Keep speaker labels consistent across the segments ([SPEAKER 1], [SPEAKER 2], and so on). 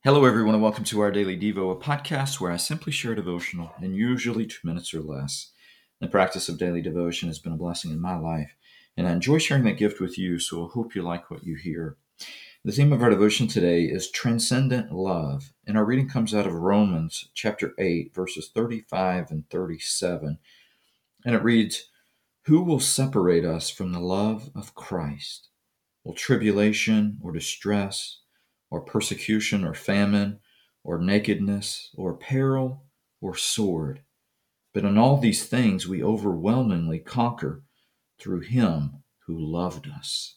[SPEAKER 1] Hello, everyone, and welcome to our Daily Devo, a podcast where I simply share a devotional in usually 2 minutes or less. The practice of daily devotion has been a blessing in my life, and I enjoy sharing that gift with you, so I hope you like what you hear. The theme of our devotion today is transcendent love, and our reading comes out of Romans chapter 8, verses 35 and 37, and it reads, "Who will separate us from the love of Christ? Will tribulation or distress or persecution or famine or nakedness or peril or sword? But in all these things we overwhelmingly conquer through him who loved us."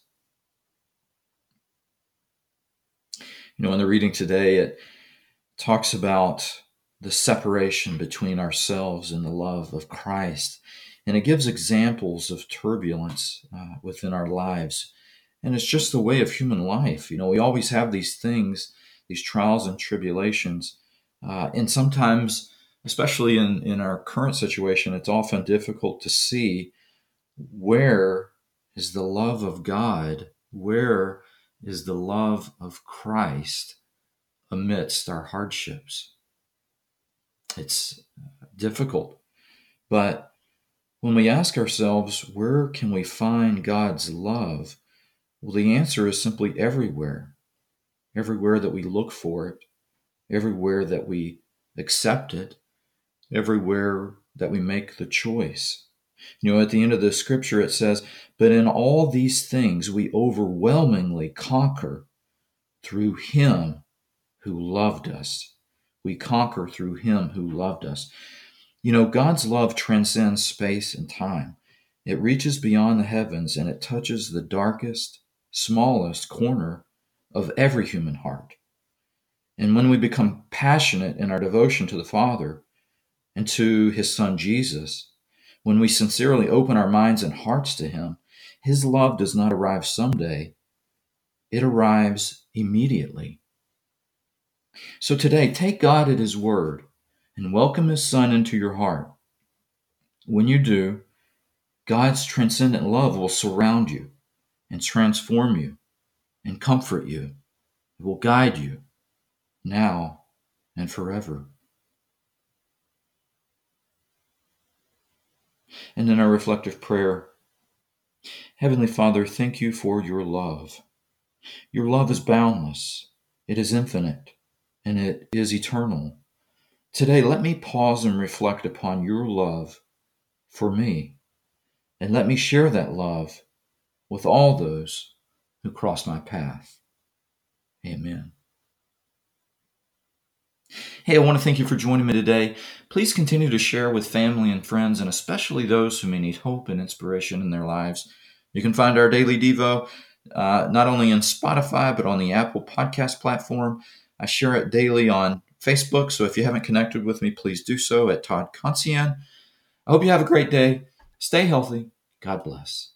[SPEAKER 1] In the reading today, it talks about the separation between ourselves and the love of Christ. And it gives examples of turbulence within our lives. And it's just the way of human life. We always have these things, these trials and tribulations. And sometimes, especially in our current situation, it's often difficult to see where is the love of God, where is the love of Christ amidst our hardships. It's difficult. But when we ask ourselves, where can we find God's love? Well, the answer is simply everywhere. Everywhere that we look for it, everywhere that we accept it, everywhere that we make the choice. At the end of the scripture, it says, "But in all these things we overwhelmingly conquer through him who loved us." We conquer through him who loved us. God's love transcends space and time. It reaches beyond the heavens and it touches the darkest, smallest corner of every human heart. And when we become passionate in our devotion to the Father and to his Son Jesus, when we sincerely open our minds and hearts to him, his love does not arrive someday, it arrives immediately. So today, take God at his word and welcome his Son into your heart. When you do, God's transcendent love will surround you and transform you and comfort you. It will guide you now and forever. And in our reflective prayer, Heavenly Father, thank you for your love. Your love is boundless, it is infinite, and it is eternal. Today, let me pause and reflect upon your love for me, and let me share that love with all those who cross my path. Amen. Hey, I want to thank you for joining me today. Please continue to share with family and friends, and especially those who may need hope and inspiration in their lives. You can find our Daily Devo not only in Spotify, but on the Apple Podcast platform. I share it daily on Facebook, so if you haven't connected with me, please do so at Todd Concian. I hope you have a great day. Stay healthy. God bless.